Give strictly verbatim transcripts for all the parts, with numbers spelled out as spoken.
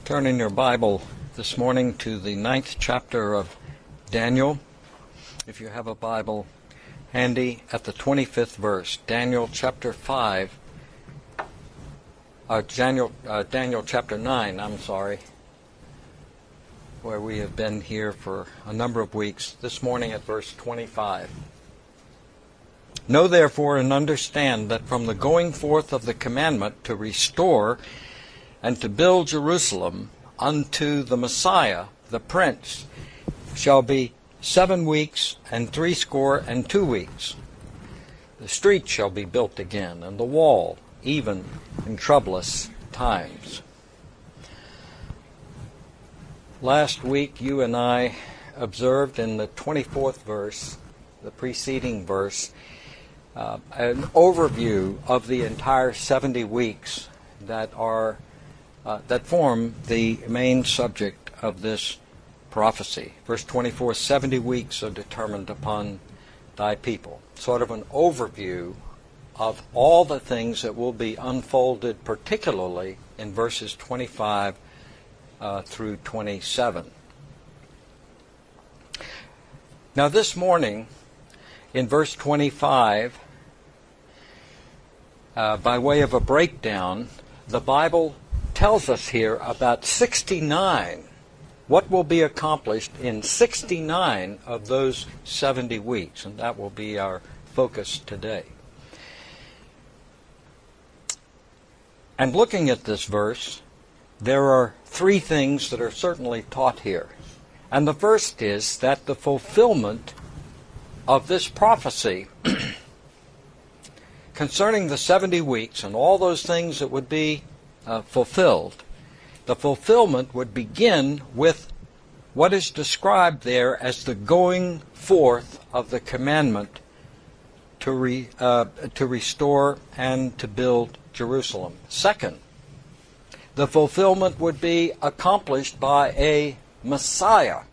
Turn in your Bible this morning to the ninth chapter of Daniel. If you have a Bible handy, at the twenty-fifth verse, Daniel chapter five, uh, Daniel, uh, Daniel chapter nine, I'm sorry, where we have been here for a number of weeks, this morning at verse twenty-five. Know therefore and understand that from the going forth of the commandment to restore and to build Jerusalem unto the Messiah, the Prince, shall be seven weeks and threescore and two weeks. The street shall be built again, and the wall, even in troublous times. Last week you and I observed in the twenty-fourth verse, the preceding verse, uh, an overview of the entire seventy weeks that are Uh, that form the main subject of this prophecy. Verse twenty-four, seventy weeks are determined upon thy people. Sort of an overview of all the things that will be unfolded, particularly in verses twenty-five uh, through twenty-seven. Now this morning, in verse twenty-five, uh, by way of a breakdown, the Bible tells us here about sixty-nine, what will be accomplished in sixty-nine of those seventy weeks, and that will be our focus today. And looking at this verse, there are three things that are certainly taught here. And the first is that the fulfillment of this prophecy concerning the seventy weeks and all those things that would be Uh, fulfilled, the fulfillment would begin with what is described there as the going forth of the commandment to re, uh, to restore and to build Jerusalem. Second, the fulfillment would be accomplished by a Messiah.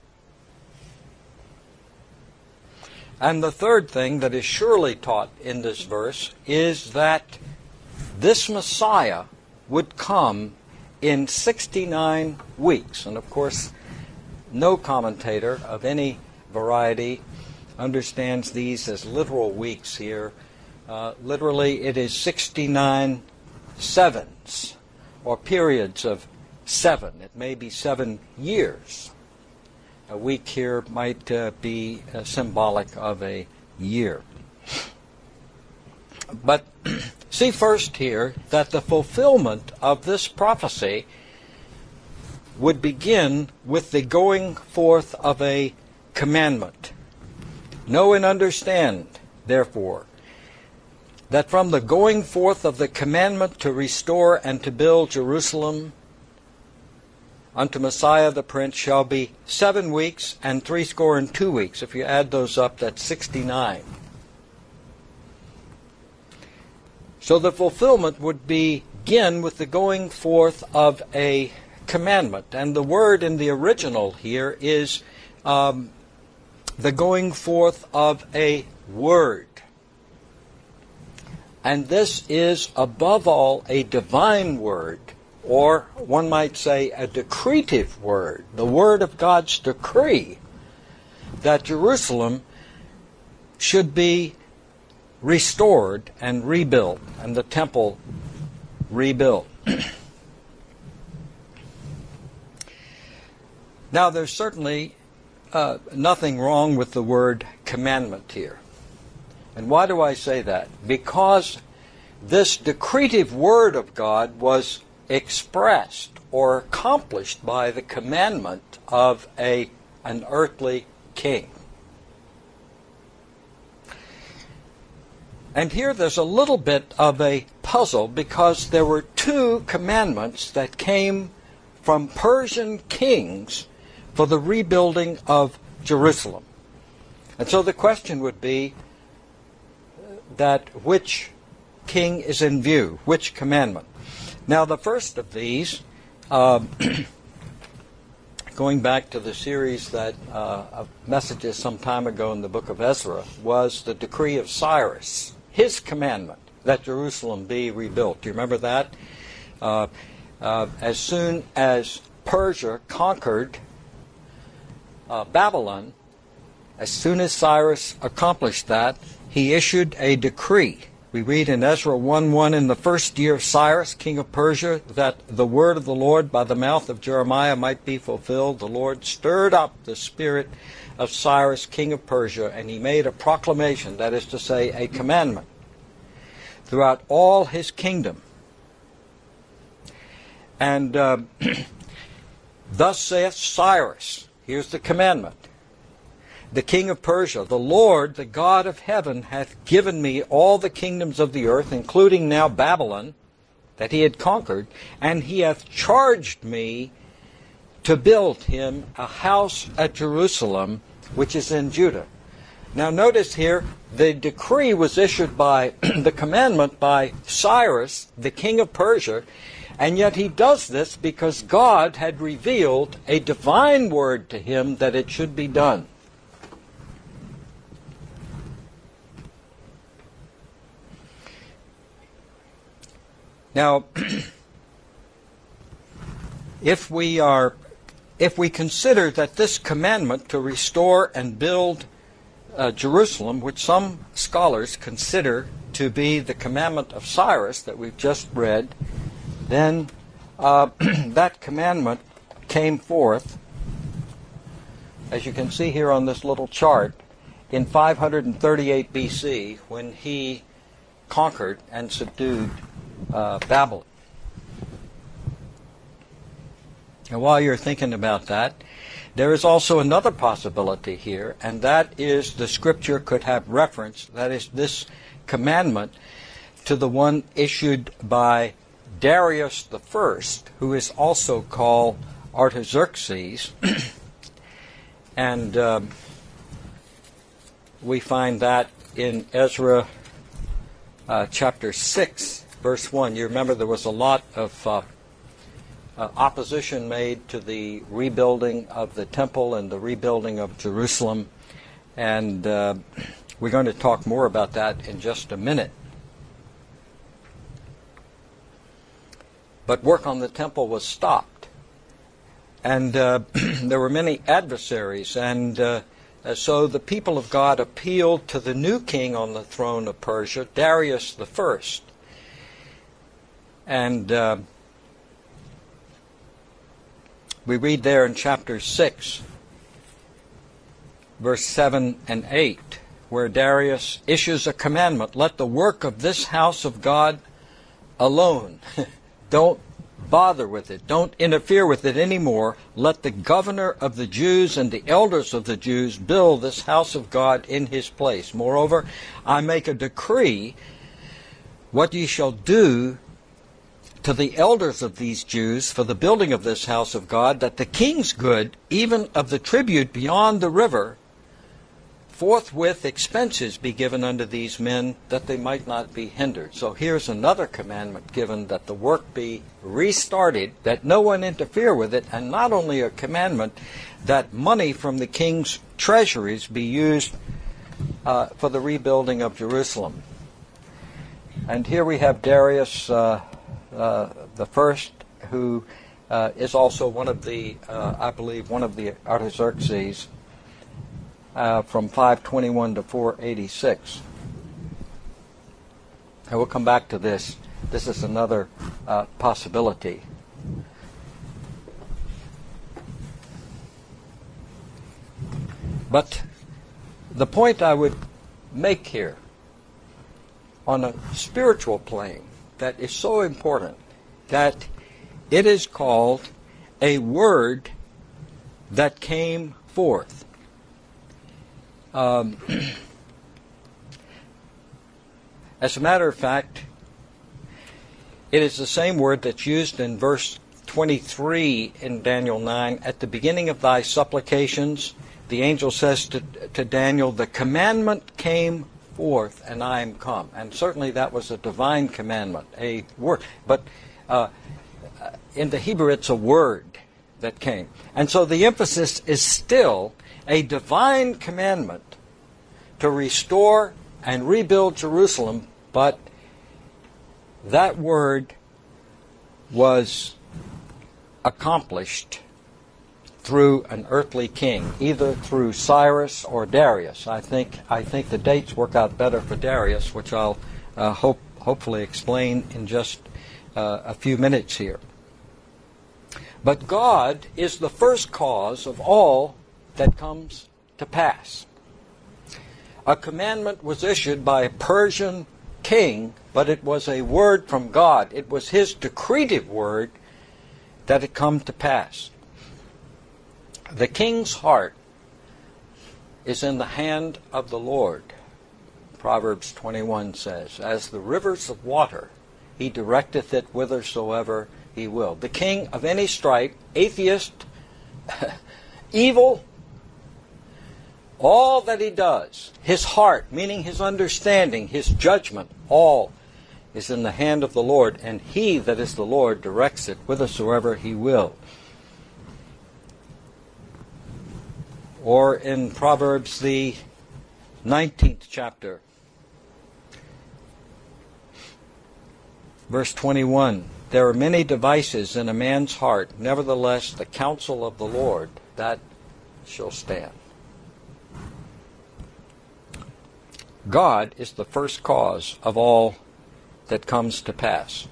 And the third thing that is surely taught in this verse is that this Messiah would come in sixty-nine weeks. And of course, no commentator of any variety understands these as literal weeks here. Uh, literally, it is sixty-nine sevens, or periods of seven. It may be seven years. A week here might uh, be uh, symbolic of a year. But see first here that the fulfillment of this prophecy would begin with the going forth of a commandment. Know and understand, therefore, that from the going forth of the commandment to restore and to build Jerusalem unto Messiah the Prince shall be seven weeks and threescore and two weeks. If you add those up, that's sixty-nine. So the fulfillment would begin with the going forth of a commandment. And the word in the original here is um, the going forth of a word. And this is above all a divine word, or one might say a decretive word, the word of God's decree that Jerusalem should be restored and rebuilt, and the temple rebuilt. Now, there's certainly uh, nothing wrong with the word commandment here. And why do I say that? Because this decretive word of God was expressed or accomplished by the commandment of a an earthly king. And here there's a little bit of a puzzle, because there were two commandments that came from Persian kings for the rebuilding of Jerusalem. And so the question would be that which king is in view, which commandment? Now the first of these, uh, going back to the series that uh, of messages some time ago in the book of Ezra, was the decree of Cyrus, his commandment that Jerusalem be rebuilt. Do you remember that? Uh, uh, as soon as Persia conquered uh, Babylon, as soon as Cyrus accomplished that, he issued a decree. We read in Ezra one one, in the first year of Cyrus, king of Persia, that the word of the Lord by the mouth of Jeremiah might be fulfilled. The Lord stirred up the spirit of Cyrus, king of Persia, and he made a proclamation, that is to say, a commandment, throughout all his kingdom. And uh, thus saith Cyrus, here's the commandment, the king of Persia, the Lord, the God of heaven, hath given me all the kingdoms of the earth, including now Babylon, that he had conquered, and he hath charged me to build him a house at Jerusalem, which is in Judah. Now notice here, the decree was issued by, the commandment by Cyrus, the king of Persia, and yet he does this because God had revealed a divine word to him that it should be done. Now, if we are, if we consider that this commandment to restore and build uh, Jerusalem, which some scholars consider to be the commandment of Cyrus that we've just read, then uh, that commandment came forth, as you can see here on this little chart, in five thirty-eight B C, when he conquered and subdued Uh, Babylon. And while you're thinking about that, there is also another possibility here, and that is the scripture could have reference, that is this commandment, to the one issued by Darius the First, who is also called Artaxerxes. And um, we find that in Ezra uh, chapter six, verse one. You remember there was a lot of uh, uh, opposition made to the rebuilding of the temple and the rebuilding of Jerusalem. And uh, we're going to talk more about that in just a minute. But work on the temple was stopped. And uh, there were many adversaries. And uh, so the people of God appealed to the new king on the throne of Persia, Darius the First. And uh, we read there in chapter six, verse seven and eight, where Darius issues a commandment, let the work of this house of God alone. Don't bother with it. Don't interfere with it anymore. Let the governor of the Jews and the elders of the Jews build this house of God in his place. Moreover, I make a decree, what ye shall do to the elders of these Jews for the building of this house of God, that the king's good, even of the tribute beyond the river, forthwith expenses be given unto these men, that they might not be hindered. So here's another commandment given, that the work be restarted, that no one interfere with it, and not only a commandment that money from the king's treasuries be used uh, for the rebuilding of Jerusalem. And here we have Darius uh, uh, the First, who uh, is also one of the, uh, I believe, one of the Artaxerxes, Uh, from five twenty-one to four eighty-six. And we'll come back to this. This is another uh, possibility. But the point I would make here, on a spiritual plane, that is so important, that it is called a word that came forth. Um, as a matter of fact, it is the same word that's used in verse twenty-three in Daniel nine. At the beginning of thy supplications, the angel says to, to Daniel, the commandment came forth, and I am come. And certainly that was a divine commandment, a word. But uh, in the Hebrew, it's a word that came. And so the emphasis is still a divine commandment to restore and rebuild Jerusalem, but that word was accomplished through an earthly king, either through Cyrus or Darius. I think I think the dates work out better for Darius, which I'll uh, hope hopefully explain in just uh, a few minutes here. But God is the first cause of all that comes to pass. A commandment was issued by a Persian king, but it was a word from God. It was his decretive word that it come to pass. The king's heart is in the hand of the Lord, Proverbs twenty-one says. As the rivers of water, he directeth it whithersoever he will. The king of any stripe, atheist, evil, all that he does, his heart, meaning his understanding, his judgment, all is in the hand of the Lord, and he that is the Lord directs it whithersoever he will. Or in Proverbs, the nineteenth chapter, verse twenty-one, there are many devices in a man's heart, nevertheless the counsel of the Lord, that shall stand. God is the first cause of all that comes to pass.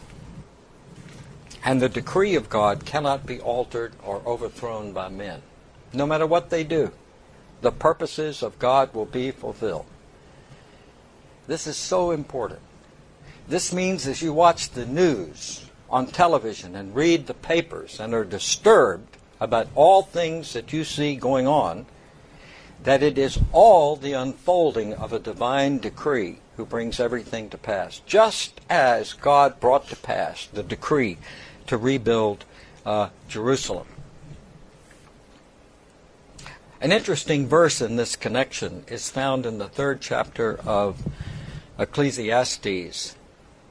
And the decree of God cannot be altered or overthrown by men. No matter what they do, the purposes of God will be fulfilled. This is so important. This means as you watch the news on television and read the papers and are disturbed about all things that you see going on, that it is all the unfolding of a divine decree who brings everything to pass. Just as God brought to pass the decree to rebuild uh, Jerusalem. An interesting verse in this connection is found in the third chapter of Ecclesiastes.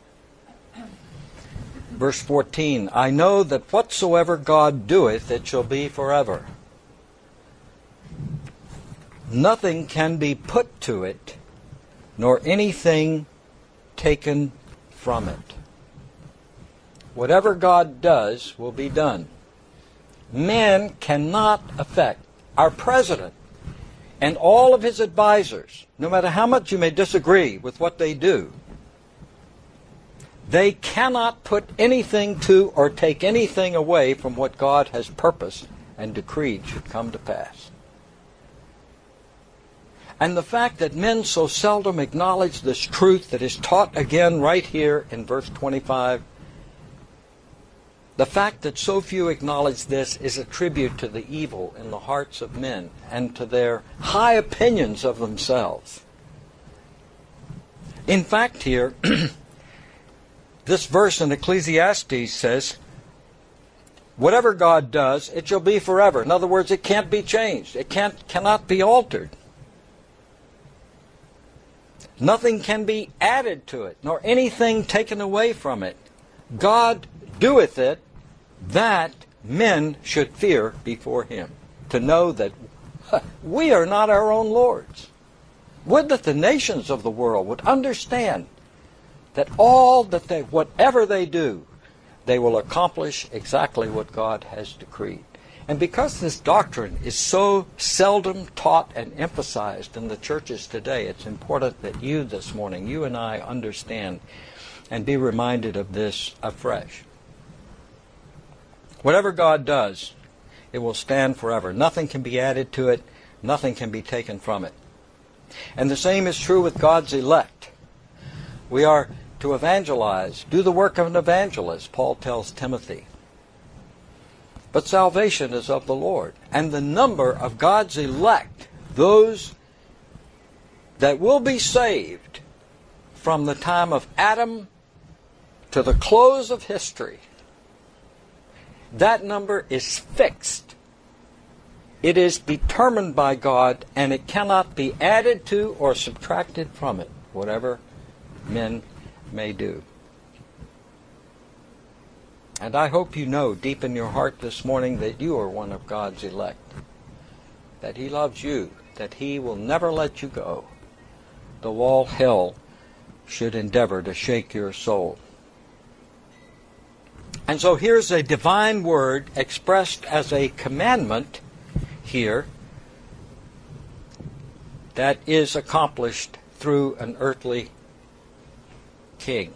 Verse fourteen, I know that whatsoever God doeth, it shall be forever. Nothing can be put to it, nor anything taken from it. Whatever God does will be done. Man cannot affect our president and all of his advisors, no matter how much you may disagree with what they do. They cannot put anything to or take anything away from what God has purposed and decreed should come to pass. And the fact that men so seldom acknowledge this truth that is taught again right here in verse twenty-five, the fact that so few acknowledge this is a tribute to the evil in the hearts of men and to their high opinions of themselves. In fact here, this verse in Ecclesiastes says, whatever God does, it shall be forever. In other words, it can't be changed. It can't, cannot be altered. Nothing can be added to it, nor anything taken away from it. God doeth it, that men should fear before him, to know that we are not our own lords. Would that the nations of the world would understand that all that they, whatever they do, they will accomplish exactly what God has decreed. And because this doctrine is so seldom taught and emphasized in the churches today, it's important that you this morning, you and I, understand and be reminded of this afresh. Whatever God does, it will stand forever. Nothing can be added to it. Nothing can be taken from it. And the same is true with God's elect. We are to evangelize, do the work of an evangelist, Paul tells Timothy. But salvation is of the Lord. And the number of God's elect, those that will be saved from the time of Adam to the close of history, that number is fixed. It is determined by God, and it cannot be added to or subtracted from it, whatever men may do. And I hope you know deep in your heart this morning that you are one of God's elect, that He loves you, that He will never let you go, though all hell should endeavor to shake your soul. And so here's a divine word expressed as a commandment here that is accomplished through an earthly king.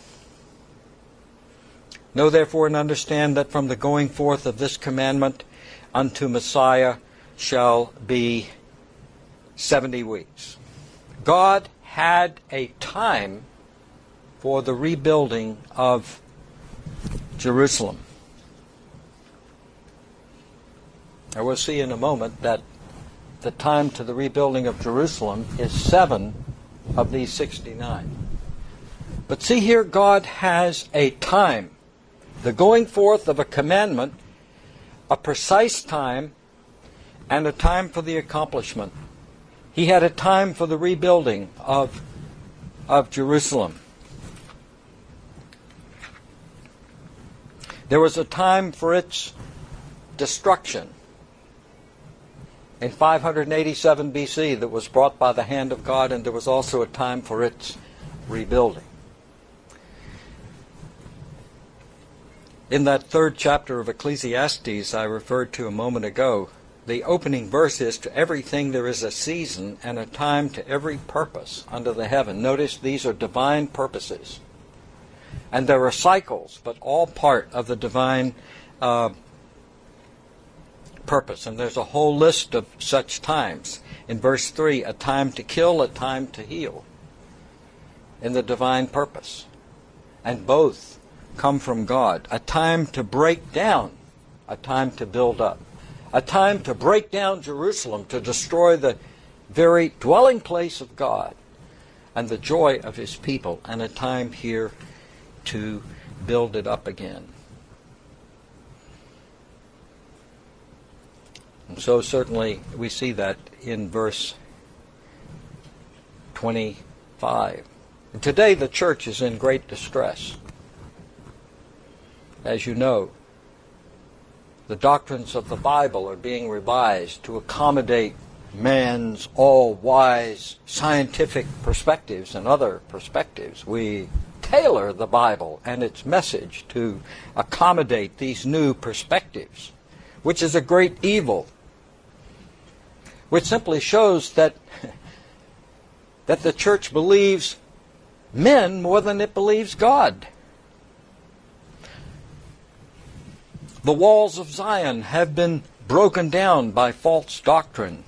Know therefore and understand that from the going forth of this commandment unto Messiah shall be seventy weeks. God had a time for the rebuilding of Jerusalem. I will see in a moment that the time to the rebuilding of Jerusalem is seven of these sixty-nine. But see here, God has a time. The going forth of a commandment, a precise time, and a time for the accomplishment. He had a time for the rebuilding of, of Jerusalem. There was a time for its destruction in five eighty-seven B C that was brought by the hand of God, and there was also a time for its rebuilding. In that third chapter of Ecclesiastes I referred to a moment ago, the opening verse is, "To everything there is a season and a time to every purpose under the heaven." Notice these are divine purposes. And there are cycles, but all part of the divine uh, purpose. And there's a whole list of such times. In verse three, a time to kill, a time to heal. In the divine purpose. And both come from God. A time to break down, a time to build up. A time to break down Jerusalem, to destroy the very dwelling place of God and the joy of His people. And a time here to build it up again. And so certainly we see that in verse twenty-five. And today the church is in great distress. As you know, the doctrines of the Bible are being revised to accommodate man's all-wise scientific perspectives and other perspectives. We tailor the Bible and its message to accommodate these new perspectives, which is a great evil, which simply shows that, that the church believes men more than it believes God. The walls of Zion have been broken down by false doctrine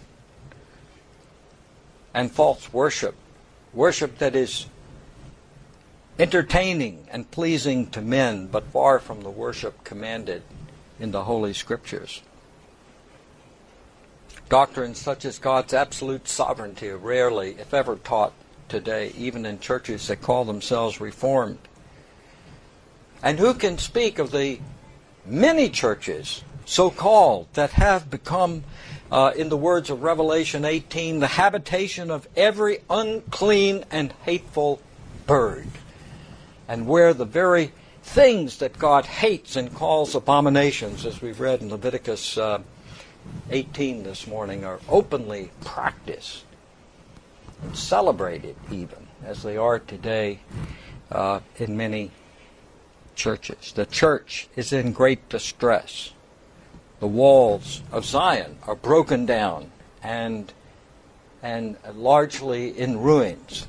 and false worship, worship that is entertaining and pleasing to men, but far from the worship commanded in the Holy Scriptures. Doctrines such as God's absolute sovereignty are rarely, if ever, taught today, even in churches that call themselves Reformed. And who can speak of the many churches, so-called, that have become, uh, in the words of Revelation eighteen, the habitation of every unclean and hateful bird, and where the very things that God hates and calls abominations, as we've read in Leviticus uh, eighteen this morning, are openly practiced and celebrated even, as they are today uh, in many churches. The church is in great distress. The walls of Zion are broken down and and largely in ruins.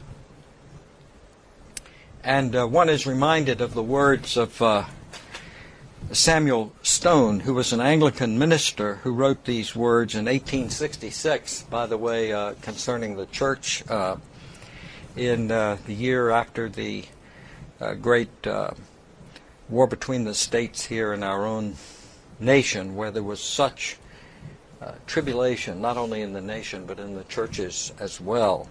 And uh, one is reminded of the words of uh, Samuel Stone, who was an Anglican minister who wrote these words in eighteen sixty-six, by the way, uh, concerning the church uh, in uh, the year after the uh, great uh, war between the states here in our own nation, where there was such uh, tribulation, not only in the nation, but in the churches as well.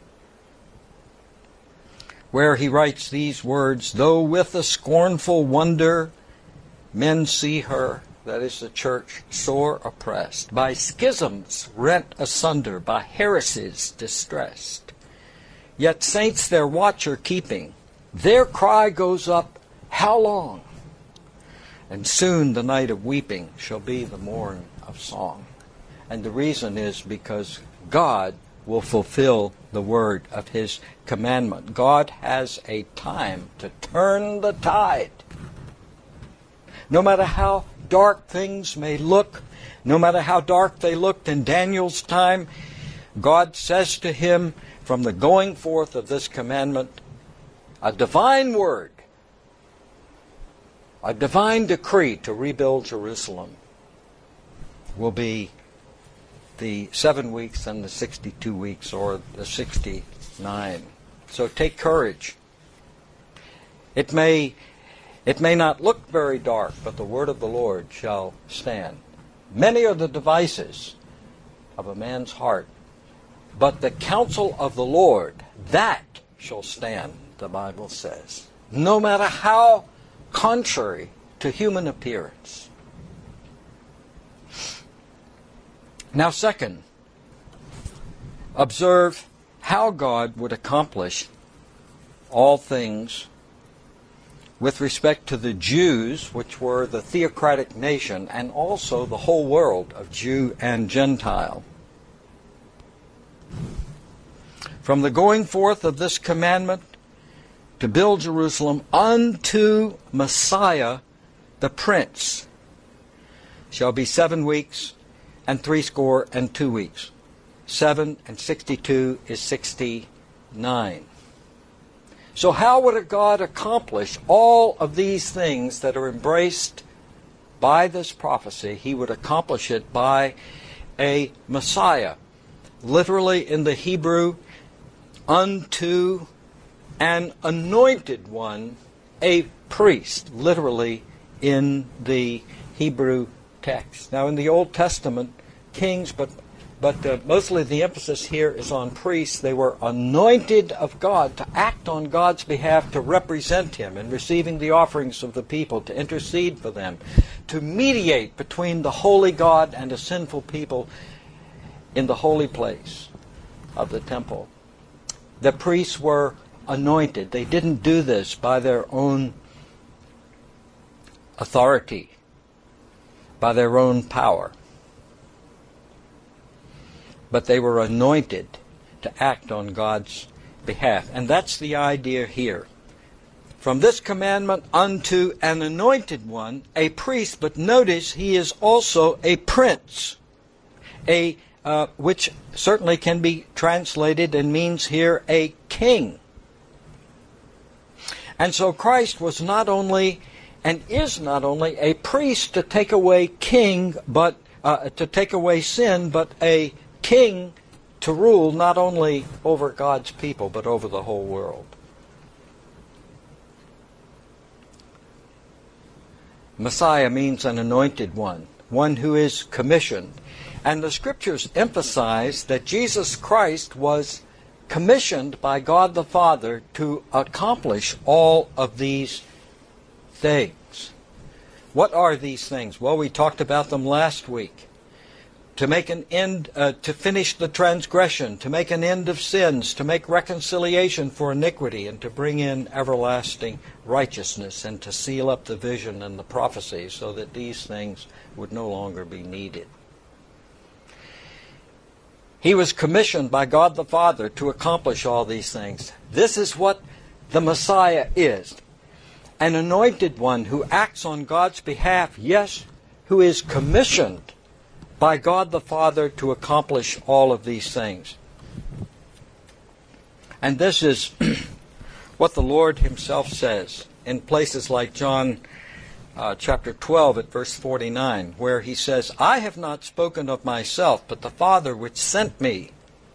Where he writes these words, "Though with a scornful wonder men see her," that is the church, "sore oppressed, by schisms rent asunder, by heresies distressed. Yet saints their watch are keeping, their cry goes up, how long? And soon the night of weeping shall be the morn of song." And the reason is because God will fulfill the word of His commandment. God has a time to turn the tide. No matter how dark things may look, no matter how dark they looked in Daniel's time, God says to him from the going forth of this commandment, a divine word, a divine decree to rebuild Jerusalem will be the seven weeks and the sixty-two weeks, or the sixty-nine. So take courage. It may, it may not look very dark, but the word of the Lord shall stand. Many are the devices of a man's heart, but the counsel of the Lord, that shall stand, the Bible says, no matter how contrary to human appearance. Now, second, observe how God would accomplish all things with respect to the Jews, which were the theocratic nation, and also the whole world of Jew and Gentile. From the going forth of this commandment to build Jerusalem unto Messiah the Prince shall be seven weeks and threescore and two weeks. Seven and sixty-two is sixty-nine. So how would God accomplish all of these things that are embraced by this prophecy? He would accomplish it by a Messiah. Literally in the Hebrew, unto an anointed one, a priest, literally in the Hebrew text. Now in the Old Testament, kings, but But uh, mostly the emphasis here is on priests. They were anointed of God to act on God's behalf, to represent Him in receiving the offerings of the people, to intercede for them, to mediate between the holy God and a sinful people in the holy place of the temple. The priests were anointed. They didn't do this by their own authority, by their own power, but they were anointed to act on God's behalf. And that's the idea here. From this commandment unto an anointed one, a priest, but notice he is also a prince, a uh, which certainly can be translated and means here a king. And so Christ was not only and is not only a priest to take away king, but uh, to take away sin, but a king to rule not only over God's people, but over the whole world. Messiah means an anointed one, one who is commissioned. And the Scriptures emphasize that Jesus Christ was commissioned by God the Father to accomplish all of these things. What are these things? Well, we talked about them last week. To make an end, uh, to finish the transgression, to make an end of sins, to make reconciliation for iniquity, and to bring in everlasting righteousness, and to seal up the vision and the prophecy so that these things would no longer be needed. He was commissioned by God the Father to accomplish all these things. This is what the Messiah is. An anointed one who acts on God's behalf, yes, who is commissioned by God the Father to accomplish all of these things. And this is what the Lord Himself says in places like John uh, chapter twelve at verse forty-nine, where He says, I have not spoken of myself, but the Father which sent me,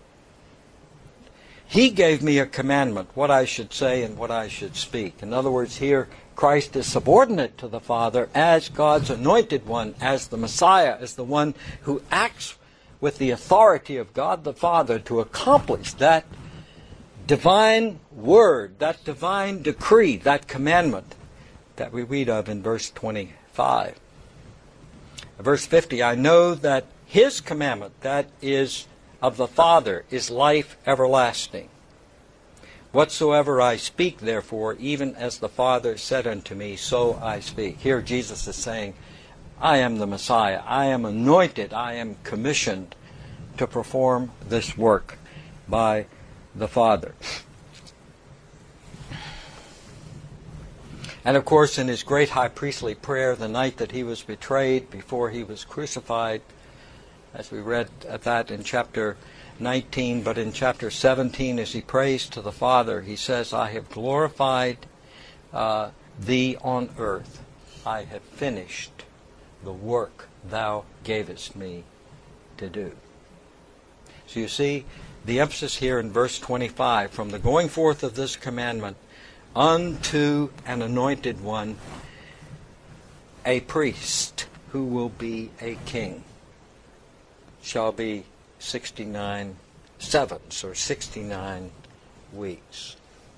He gave me a commandment, what I should say and what I should speak. In other words, here Christ is subordinate to the Father as God's anointed one, as the Messiah, as the one who acts with the authority of God the Father to accomplish that divine word, that divine decree, that commandment that we read of in verse twenty-five. Verse fifty, I know that His commandment, that is of the Father, is life everlasting. Whatsoever I speak, therefore, even as the Father said unto me, so I speak. Here Jesus is saying, I am the Messiah. I am anointed. I am commissioned to perform this work by the Father. And of course, in his great high priestly prayer the night that he was betrayed, before he was crucified, as we read at that in chapter nineteen, but in chapter seventeen, as he prays to the Father, he says, I have glorified uh, thee on earth. I have finished the work thou gavest me to do. So you see, the emphasis here in verse twenty-five, from the going forth of this commandment unto an anointed one, a priest who will be a king, shall be sixty-nine sevens, or sixty-nine weeks.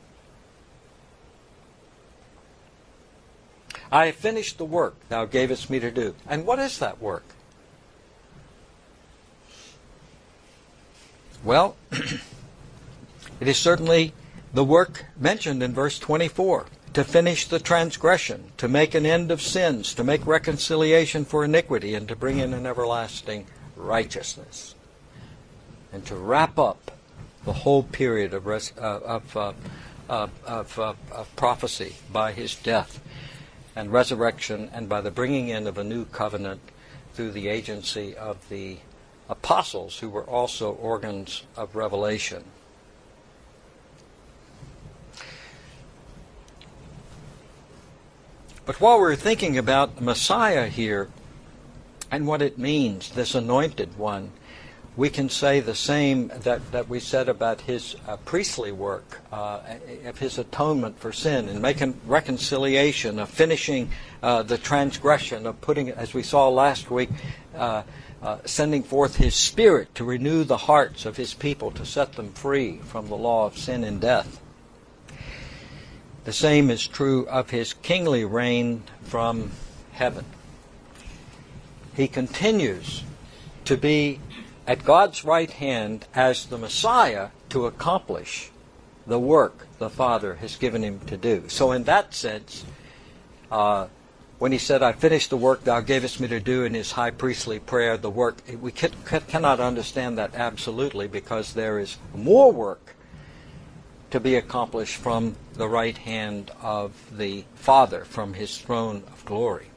I have finished the work thou gavest me to do. And what is that work? Well, it is certainly the work mentioned in verse twenty-four, to finish the transgression, to make an end of sins, to make reconciliation for iniquity, and to bring in an everlasting righteousness, and to wrap up the whole period of res- uh, of, uh, uh, of, uh, of prophecy by his death and resurrection, and by the bringing in of a new covenant through the agency of the apostles, who were also organs of revelation. But while we're thinking about Messiah here and what it means, this anointed one, we can say the same that, that we said about his uh, priestly work, uh, of his atonement for sin, and making reconciliation, of finishing uh, the transgression, of putting, as we saw last week, uh, uh, sending forth his Spirit to renew the hearts of his people, to set them free from the law of sin and death. The same is true of his kingly reign from heaven. He continues to be at God's right hand as the Messiah to accomplish the work the Father has given him to do. So in that sense, uh, when he said, I finished the work thou gavest me to do, in his high priestly prayer, the work, we can, cannot understand that absolutely, because there is more work to be accomplished from the right hand of the Father, from his throne of glory.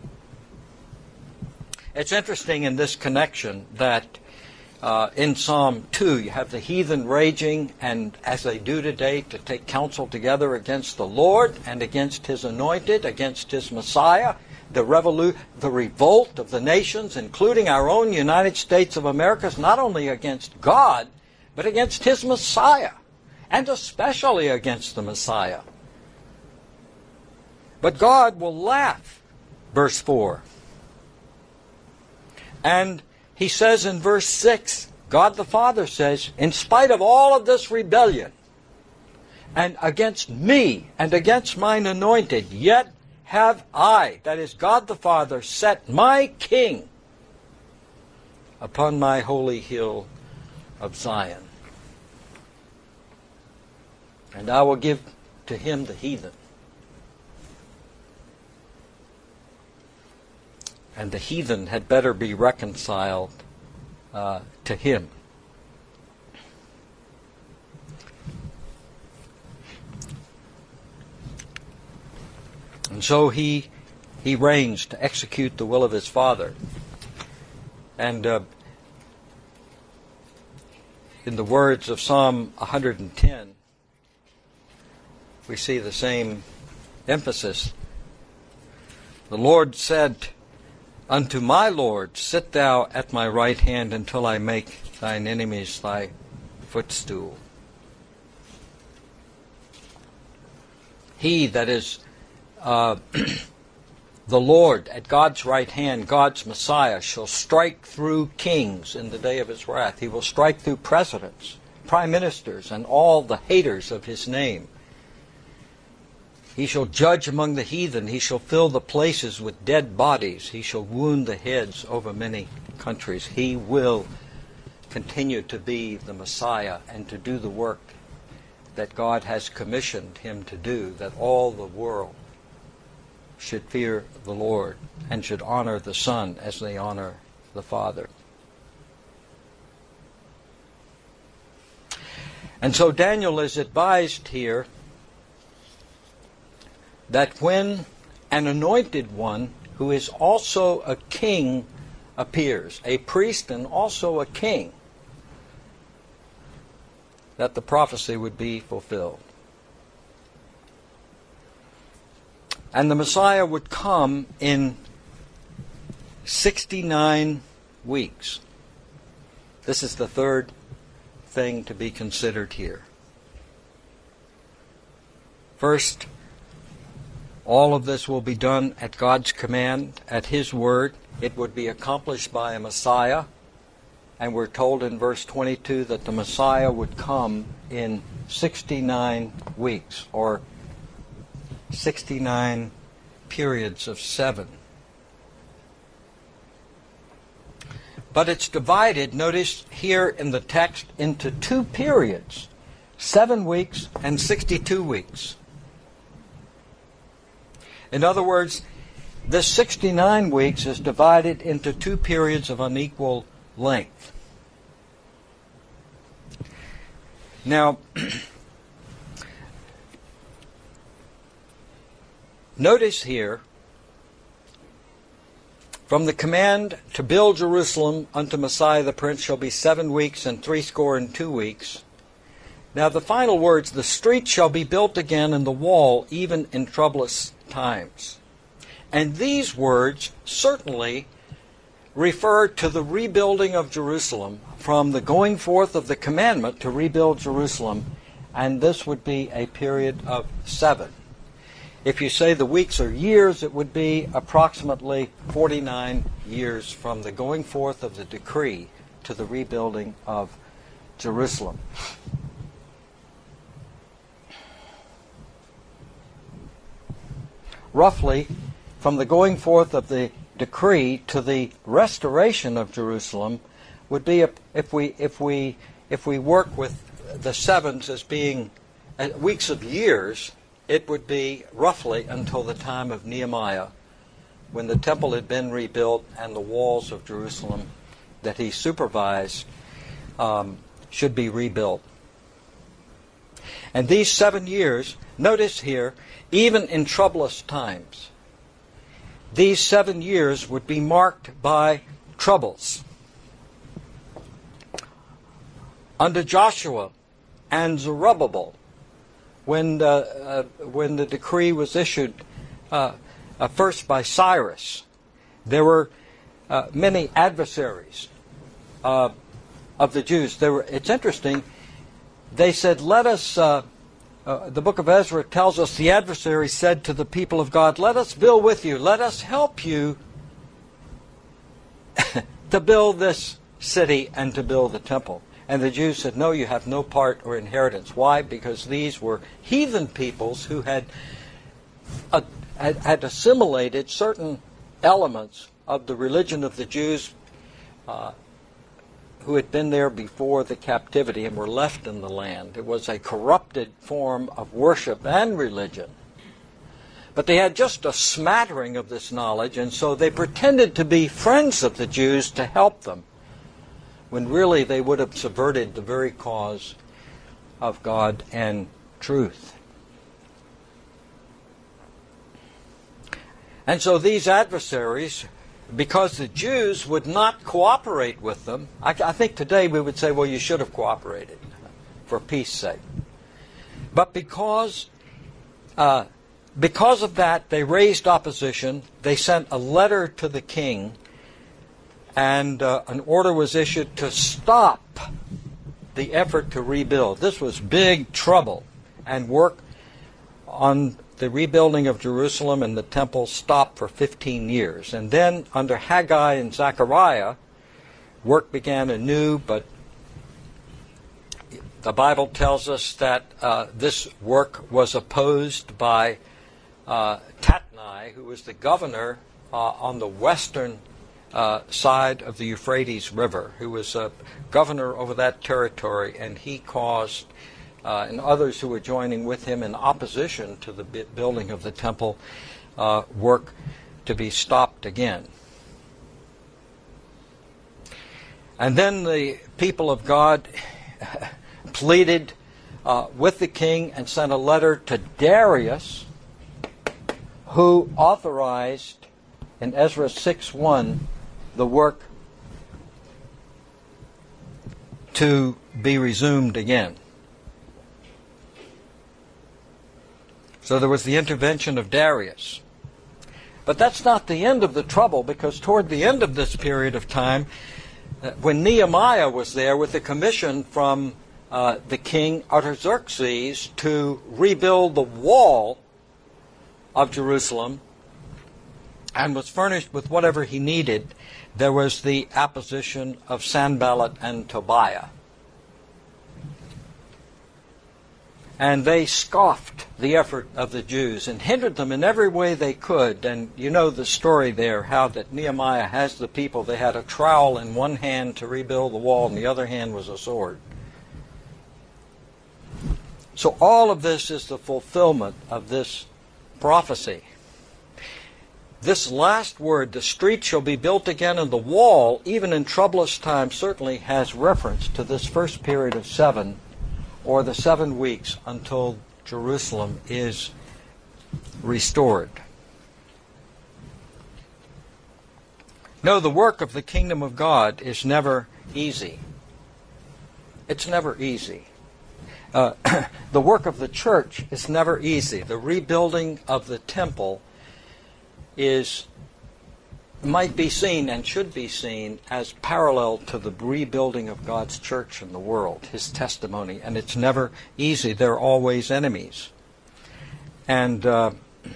It's interesting in this connection that Uh, in Psalm two, you have the heathen raging, and as they do today, to take counsel together against the Lord and against his anointed, against his Messiah, the, revolu- the revolt of the nations, including our own United States of America, is not only against God, but against his Messiah, and especially against the Messiah. But God will laugh, verse four. And he says in verse six, God the Father says, in spite of all of this rebellion, and against me, and against mine anointed, yet have I, that is God the Father, set my King upon my holy hill of Zion. And I will give to him the heathen. And the heathen had better be reconciled uh, to him. And so he he reigns to execute the will of his Father. And uh, in the words of Psalm one hundred ten, we see the same emphasis. The Lord said unto my Lord, sit thou at my right hand until I make thine enemies thy footstool. He that is uh, the Lord at God's right hand, God's Messiah, shall strike through kings in the day of his wrath. He will strike through presidents, prime ministers, and all the haters of his name. He shall judge among the heathen. He shall fill the places with dead bodies. He shall wound the heads over many countries. He will continue to be the Messiah and to do the work that God has commissioned him to do, that all the world should fear the Lord and should honor the Son as they honor the Father. And so Daniel is advised here that when an anointed one who is also a king appears, a priest and also a king, that the prophecy would be fulfilled. And the Messiah would come in sixty-nine weeks. This is the third thing to be considered here. First, all of this will be done at God's command, at His word. It would be accomplished by a Messiah. And we're told in verse twenty-two that the Messiah would come in sixty-nine weeks, or sixty-nine periods of seven. But it's divided, notice here in the text, into two periods, seven weeks and sixty-two weeks. In other words, this sixty-nine weeks is divided into two periods of unequal length. Now, notice here, from the command to build Jerusalem unto Messiah the Prince shall be seven weeks and threescore and two weeks. Now the final words, the street shall be built again and the wall even in troublous times. And these words certainly refer to the rebuilding of Jerusalem, from the going forth of the commandment to rebuild Jerusalem, and this would be a period of seven. If you say the weeks are years, it would be approximately forty-nine years from the going forth of the decree to the rebuilding of Jerusalem. Roughly, from the going forth of the decree to the restoration of Jerusalem would be, a, if we if we if we work with the sevens as being uh, weeks of years, it would be roughly until the time of Nehemiah, when the temple had been rebuilt and the walls of Jerusalem that he supervised um, should be rebuilt. And these seven years, notice here, even in troublous times, these seven years would be marked by troubles. Under Joshua and Zerubbabel, when the, uh, when the decree was issued uh, uh, first by Cyrus, there were uh, many adversaries uh, of the Jews. There were, it's interesting, they said, let us, uh, uh, the book of Ezra tells us, the adversary said to the people of God, let us build with you, let us help you to build this city and to build the temple. And the Jews said, no, you have no part or inheritance. Why? Because these were heathen peoples who had, uh, had, had assimilated certain elements of the religion of the Jews uh, who had been there before the captivity and were left in the land. It was a corrupted form of worship and religion. But they had just a smattering of this knowledge, and so they pretended to be friends of the Jews to help them, when really they would have subverted the very cause of God and truth. And so these adversaries, because the Jews would not cooperate with them, I, I think today we would say, well, you should have cooperated for peace sake. But because, uh, because of that, they raised opposition. They sent a letter to the king, and uh, an order was issued to stop the effort to rebuild. This was big trouble, and work on the rebuilding of Jerusalem and the temple stopped for fifteen years. And then under Haggai and Zechariah, work began anew, but the Bible tells us that uh, this work was opposed by uh, Tatnai, who was the governor uh, on the western Uh, side of the Euphrates River, who was a governor over that territory, and he caused, uh, and others who were joining with him in opposition to the building of the temple, uh, work to be stopped again. And then the people of God pleaded uh, with the king and sent a letter to Darius, who authorized in Ezra six one the work to be resumed again. So there was the intervention of Darius. But that's not the end of the trouble, because toward the end of this period of time, uh, when Nehemiah was there with a commission from uh, the king Artaxerxes to rebuild the wall of Jerusalem and was furnished with whatever he needed, there was the opposition of Sanballat and Tobiah. And they scoffed the effort of the Jews and hindered them in every way they could. And you know the story there, how that Nehemiah has the people, they had a trowel in one hand to rebuild the wall, and the other hand was a sword. So all of this is the fulfillment of this prophecy. This last word, the street shall be built again, and the wall, even in troublous times, certainly has reference to this first period of seven, or the seven weeks until Jerusalem is restored. No, the work of the kingdom of God is never easy. It's never easy. Uh, the work of the church is never easy. The rebuilding of the temple is might be seen and should be seen as parallel to the rebuilding of God's church in the world, His testimony. And it's never easy. There are always enemies. And uh,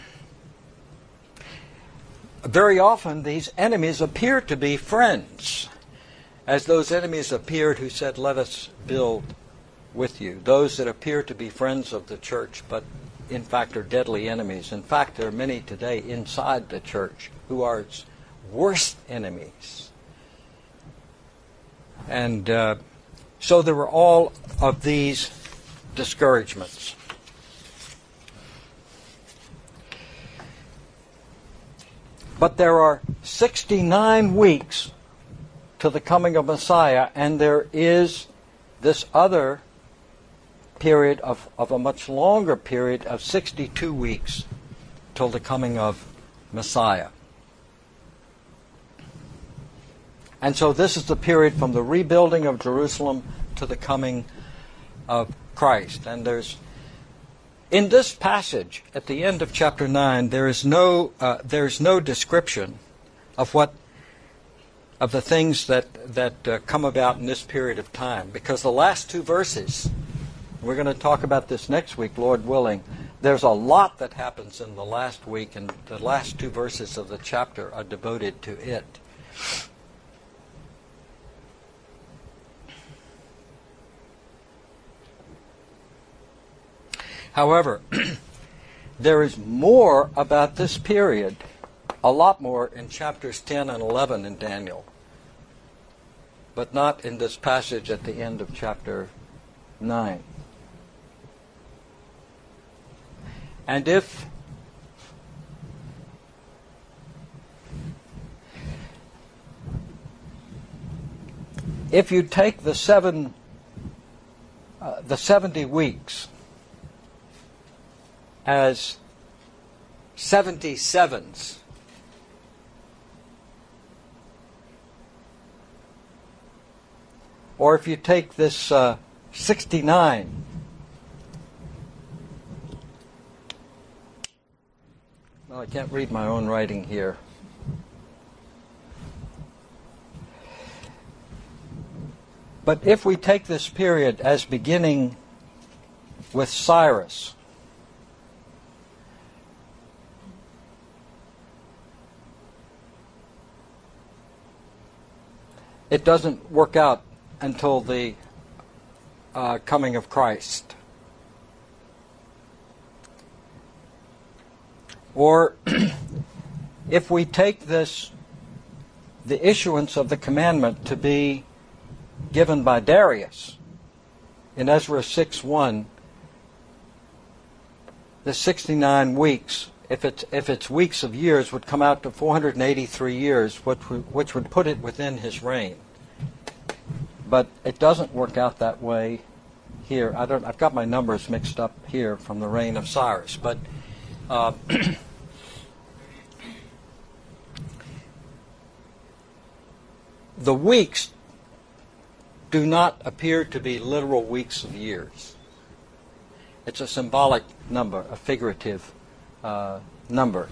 very often these enemies appear to be friends, as those enemies appeared who said, "Let us build with you." Those that appear to be friends of the church, but in fact are deadly enemies. In fact, there are many today inside the church who are its worst enemies. And uh, so there were all of these discouragements. But there are sixty-nine weeks to the coming of Messiah, and there is this other period of, of a much longer period of sixty-two weeks till the coming of Messiah. And so this is the period from the rebuilding of Jerusalem to the coming of Christ. And there's, in this passage at the end of chapter nine, there is no uh, there's no description of what of the things that that uh, come about in this period of time, because the last two verses, we're going to talk about this next week, Lord willing. There's a lot that happens in the last week, and the last two verses of the chapter are devoted to it. However, there is more about this period, a lot more in chapters ten and eleven in Daniel, but not in this passage at the end of chapter nine. And if if you take the seven, uh, the seventy weeks as seventy sevens, or if you take this uh, sixty-nine, well, I can't read my own writing here. But if we take this period as beginning with Cyrus, it doesn't work out until the uh, coming of Christ. Or if we take this, the issuance of the commandment to be given by Darius in Ezra six one, the sixty-nine weeks, if it's, if it's weeks of years, would come out to four hundred eighty-three years, which would, which would put it within his reign. But it doesn't work out that way here. I don't, I've got my numbers mixed up here from the reign of Cyrus. But uh, the weeks do not appear to be literal weeks of years. It's a symbolic number, a figurative uh, number.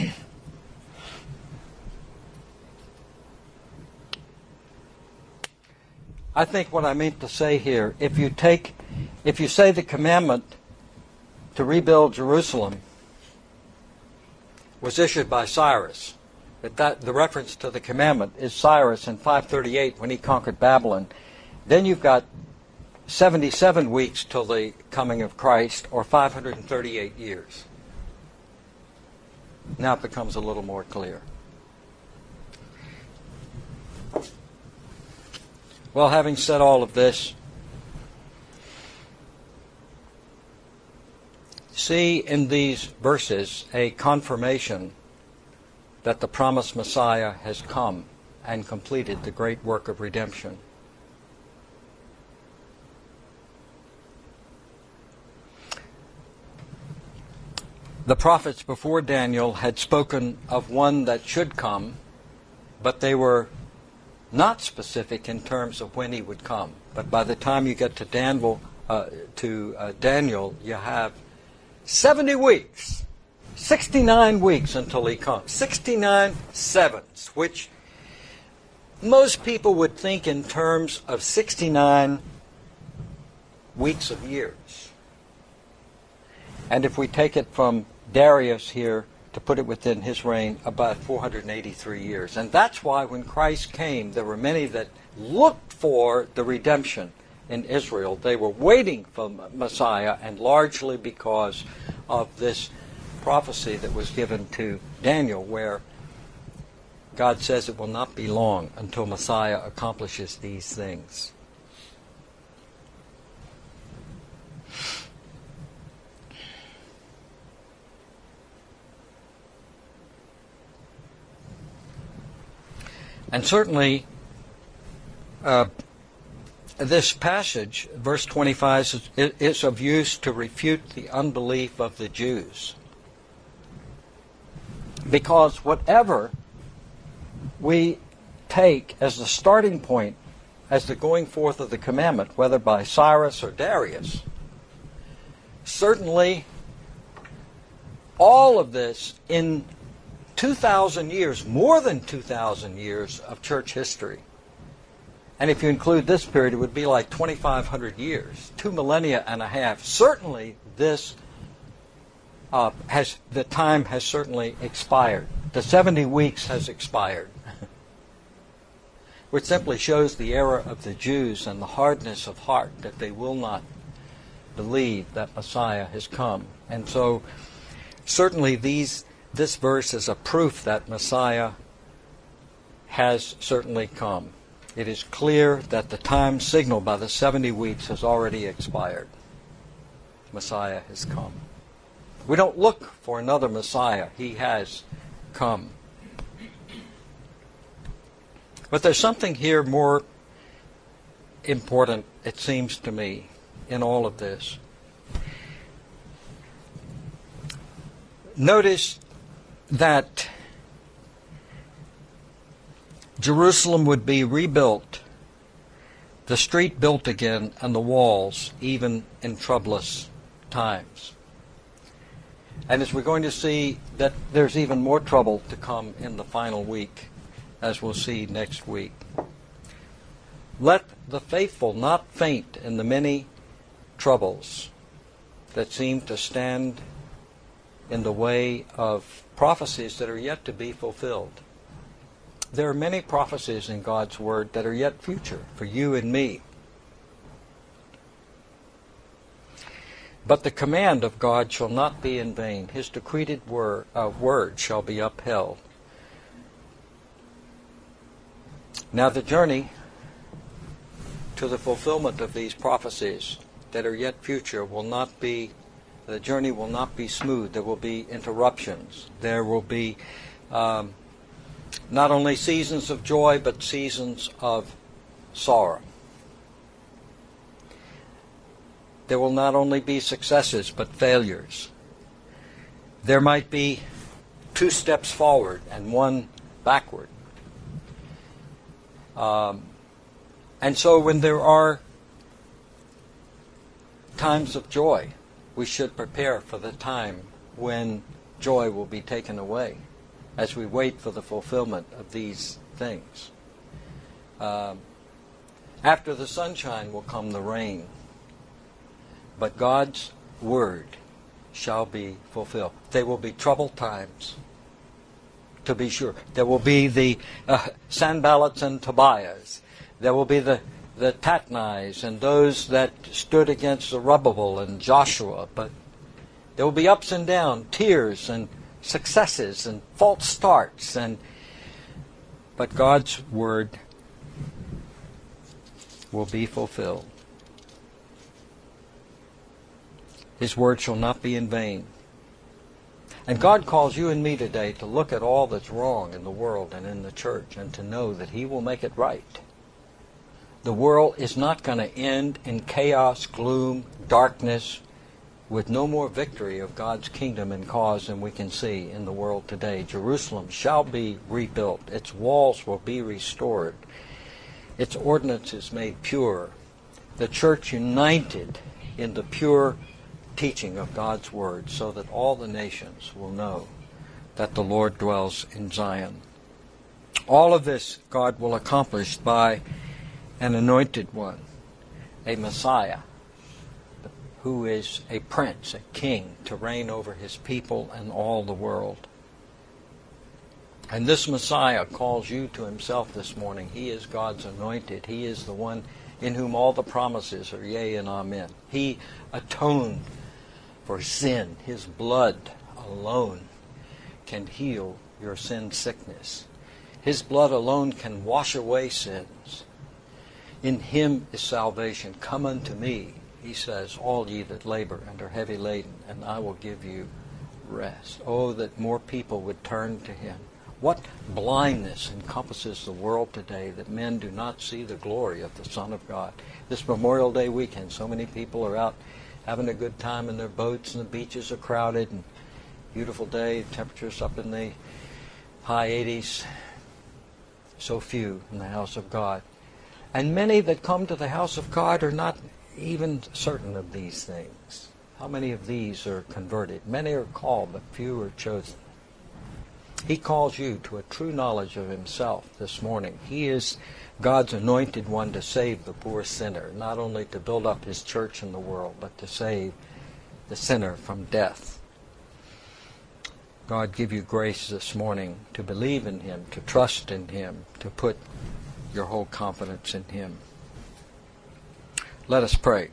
I think what I meant to say here, if you take, if you say the commandment to rebuild Jerusalem was issued by Cyrus, that, that the reference to the commandment is Cyrus in five thirty-eight when he conquered Babylon, then you've got seventy-seven weeks till the coming of Christ, or five hundred thirty-eight years. Now it becomes a little more clear. Well, having said all of this, see in these verses a confirmation that the promised Messiah has come and completed the great work of redemption. The prophets before Daniel had spoken of one that should come, but they were not specific in terms of when he would come. But by the time you get to Daniel, uh, to uh, Daniel, you have seventy weeks, sixty-nine weeks until he comes. sixty-nine sevens, which most people would think in terms of sixty-nine weeks of years. And if we take it from Darius here, to put it within his reign, about four hundred eighty-three years. And that's why when Christ came, there were many that looked for the redemption in Israel. They were waiting for Messiah, and largely because of this prophecy that was given to Daniel, where God says it will not be long until Messiah accomplishes these things. And certainly, uh, this passage, verse twenty-five, is, is of use to refute the unbelief of the Jews. Because whatever we take as the starting point, as the going forth of the commandment, whether by Cyrus or Darius, certainly all of this in two thousand years, more than two thousand years of church history. And if you include this period, it would be like twenty-five hundred years, two millennia and a half. Certainly this, uh, has the time has certainly expired. The seventy weeks has expired. Which simply shows the error of the Jews and the hardness of heart, that they will not believe that Messiah has come. And so certainly these This verse is a proof that Messiah has certainly come. It is clear that the time signaled by the seventy weeks has already expired. Messiah has come. We don't look for another Messiah. He has come. But there's something here more important, it seems to me, in all of this. Notice that Jerusalem would be rebuilt, the street built again, and the walls, even in troublous times. And as we're going to see, that there's even more trouble to come in the final week, as we'll see next week. Let the faithful not faint in the many troubles that seem to stand in the way of prophecies that are yet to be fulfilled. There are many prophecies in God's Word that are yet future for you and me. But the command of God shall not be in vain. His decreed word, uh, word shall be upheld. Now the journey to the fulfillment of these prophecies that are yet future will not be The journey will not be smooth. There will be interruptions. There will be um, not only seasons of joy, but seasons of sorrow. There will not only be successes, but failures. There might be two steps forward and one backward. Um, and so when there are times of joy, we should prepare for the time when joy will be taken away as we wait for the fulfillment of these things. Um, after the sunshine will come the rain, but God's word shall be fulfilled. There will be troubled times, to be sure. There will be the uh, Sanballats and Tobiahs. There will be the, the Tatnais and those that stood against Zerubbabel and Joshua. But there will be ups and downs, tears and successes and false starts. And but God's word will be fulfilled. His word shall not be in vain. And God calls you and me today to look at all that's wrong in the world and in the church and to know that He will make it right. The world is not going to end in chaos, gloom, darkness, with no more victory of God's kingdom and cause than we can see in the world today. Jerusalem shall be rebuilt. Its walls will be restored. Its ordinances made pure. The church united in the pure teaching of God's word, so that all the nations will know that the Lord dwells in Zion. All of this God will accomplish by an anointed one, a Messiah, who is a prince, a king, to reign over His people and all the world. And this Messiah calls you to Himself this morning. He is God's anointed. He is the one in whom all the promises are yea and amen. He atoned for sin. His blood alone can heal your sin sickness. His blood alone can wash away sins. In Him is salvation. Come unto me, He says, all ye that labor and are heavy laden, and I will give you rest. Oh, that more people would turn to Him. What blindness encompasses the world today that men do not see the glory of the Son of God. This Memorial Day weekend, so many people are out having a good time in their boats, and the beaches are crowded, and beautiful day, temperatures up in the high eighties. So few in the house of God. And many that come to the house of God are not even certain of these things. How many of these are converted? Many are called, but few are chosen. He calls you to a true knowledge of Himself this morning. He is God's anointed one to save the poor sinner, not only to build up His church in the world, but to save the sinner from death. God give you grace this morning to believe in Him, to trust in Him, to put your whole confidence in Him. Let us pray.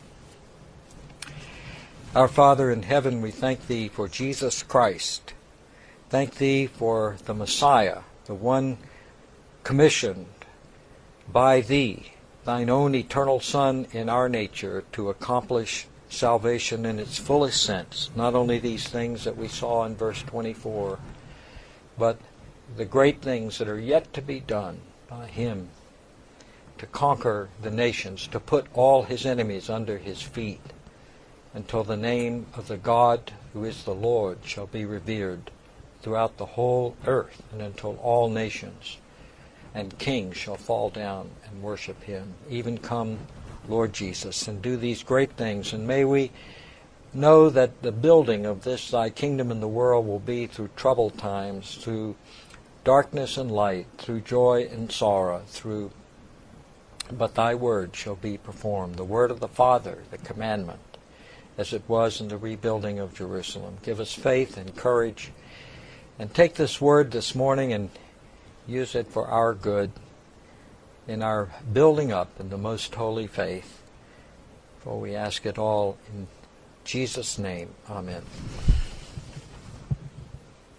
Our Father in heaven, we thank Thee for Jesus Christ. Thank Thee for the Messiah, the one commissioned by Thee, Thine own eternal Son in our nature, to accomplish salvation in its fullest sense. Not only these things that we saw in verse twenty-four, but the great things that are yet to be done by Him, to conquer the nations, to put all His enemies under His feet, until the name of the God who is the Lord shall be revered throughout the whole earth, and until all nations and kings shall fall down and worship Him. Even come, Lord Jesus, and do these great things. And may we know that the building of this Thy kingdom in the world will be through troubled times, through darkness and light, through joy and sorrow, through but Thy word shall be performed, the word of the Father, the commandment, as it was in the rebuilding of Jerusalem. Give us faith and courage, and take this word this morning and use it for our good in our building up in the most holy faith. For we ask it all in Jesus' name. Amen.